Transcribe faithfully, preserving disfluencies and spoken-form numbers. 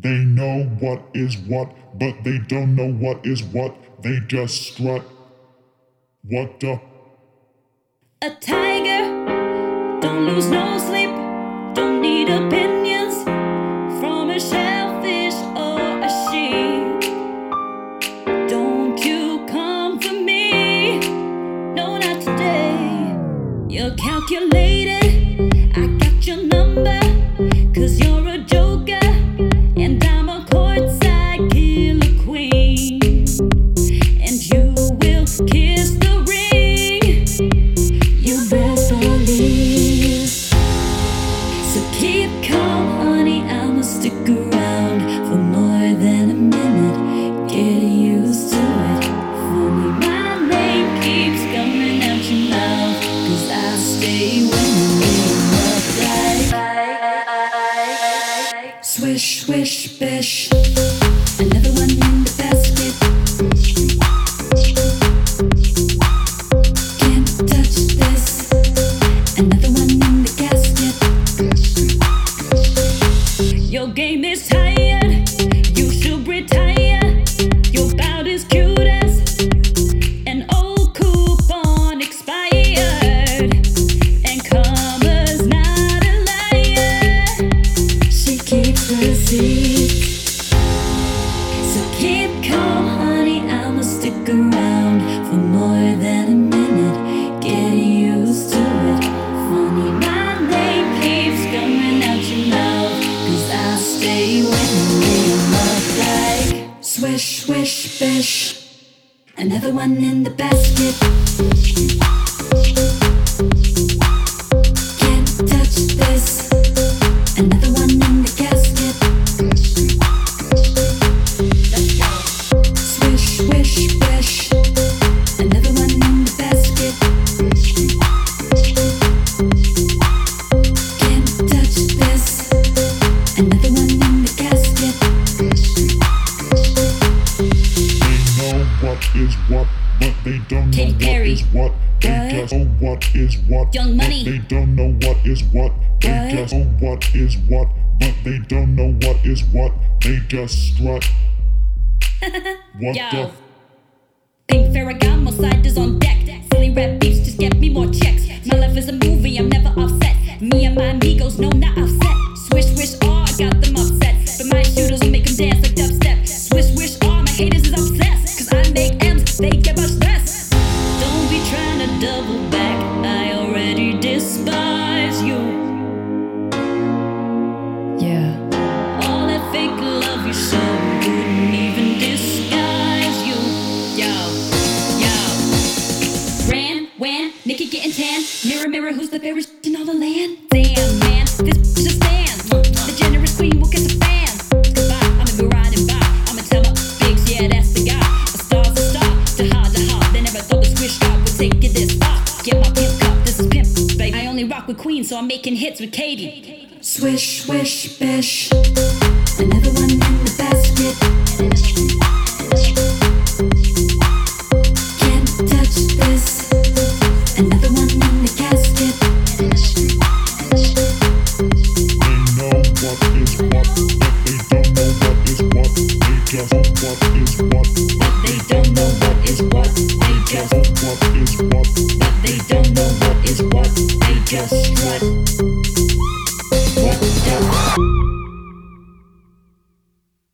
They know what is what, but they don't know what is what. They just strut. What the? A tiger, don't lose no sleep, don't need opinions from a shellfish or a sheep. Don't you come for me, no, not today. You're calculated, I got your number, cause you're a joker, and I'm a courtside killer queen. And you will kiss the ring, you best believe. So keep calm, honey, I'ma stick around for more than a minute. Get used to it. Funny, my name keeps coming out your mouth, cause I stay winning up like swish, swish, bish. Another one in the basket. Can't touch this. Another one in the casket. Your game is tired, you should retire. You're about as cute as an old coupon expired. And karma's not a liar, she keeps receipts. So keep calm, honey, I'ma stick around for more than a minute. Get used to it. Funny, my name keeps coming out your mouth, cause I stay winning up like swish, swish, bish. Another one in the basket. Can't touch this. Another one in the casket. Let's go. Swish, swish, bish. Another one in the basket. Can't touch this. Another one in the casket. They know what is what, but they don't know Katy what Perry. is what. They What? just know what is what, Young but Money. they don't know what is what. They What? just know what is what, but they don't know what is what. They just strut. What Yo. the? Pink Ferragamo side is on deck. Silly rap beats just get me more checks. My life is a movie, I'm never upset. Me and my amigos, no, not upset. Swish, swish, oh, I got them upset. But my shooters will make them dance like dubstep. Swish, swish, oh, my haters is obsessed. Cause I make M's, they get much less. Don't be trying to double back, I already despise you. Yeah. All that fake love you show couldn't even disguise you. Yo, yo. Ran, when, Nikki getting tan. Mirror, mirror, who's the fairest in all the land? Damn, man, this bitch just stands. The generous queen will kiss a fan. Goodbye, I'm gonna be riding by. I'ma tell my bigs, yeah, that's the guy. A star's a star, to hard to hard. They never thought the swish shot would take it this far. Get my pimp cup, this is pimp, baby. I only rock with queens, so I'm making hits with Katie. Swish, swish, bish. Another one in the basket. Can't touch this. Another one in the casket. They know what is what, but they don't know what is what. They just know what is what, But they don't know what is what. They just, know what is what. but they don't know what is what. They just strut. What the?